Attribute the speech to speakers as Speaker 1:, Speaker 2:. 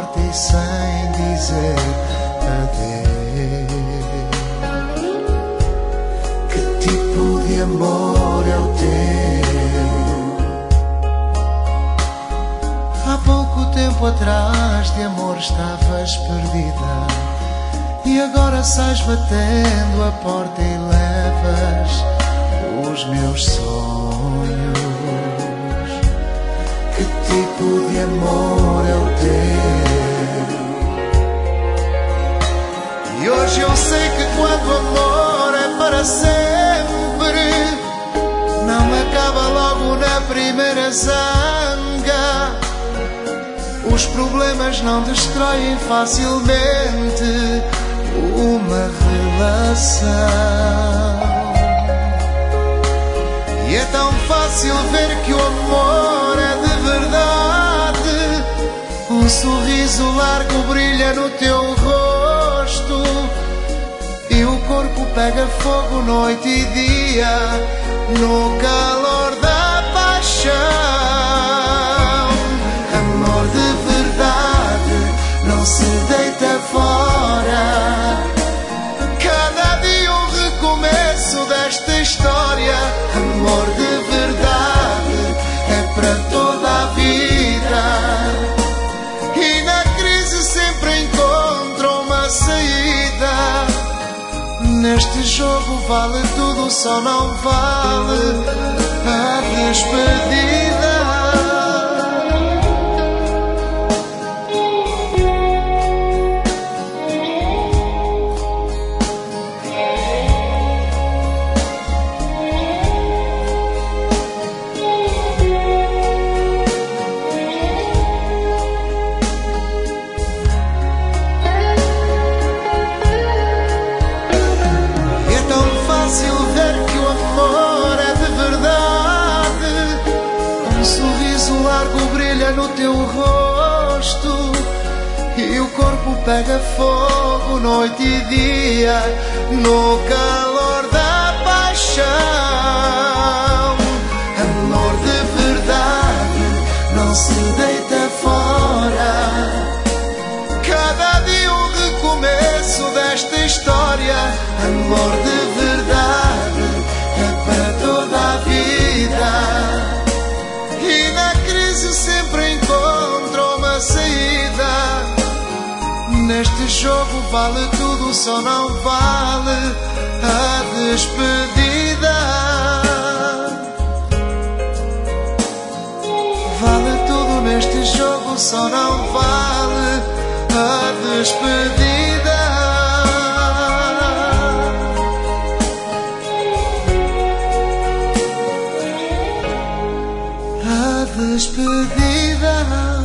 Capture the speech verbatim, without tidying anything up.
Speaker 1: porta e sem dizer adeus. Que tipo de amor é o teu? Há pouco tempo atrás de amor estavas perdida, e agora sais batendo a porta e levas os meus sonhos. Que tipo de amor é o teu? E hoje eu sei que quando o amor é para sempre, não acaba logo na primeira zanga. Os problemas não destroem facilmente uma relação. E é tão fácil ver que o amor é de verdade. Um sorriso largo brilha no teu rosto, e o corpo pega fogo noite e dia no calor da paixão. Amor de verdade não se deita fora. Cada dia um recomeço desta história. Amor de verdade é para toda a vida, e na crise sempre encontra uma saída. Neste jogo vale tudo, só não vale a despedida. No teu rosto, e o corpo pega fogo noite e dia no calor da paixão. Amor de verdade não se deita fora. Cada dia um recomeço desta história. Amor de verdade é para toda a vida, e na crise sempre encontra uma saída. Neste jogo vale tudo, só não vale a despedida. Vale tudo neste jogo, só não vale a despedida. A despedida.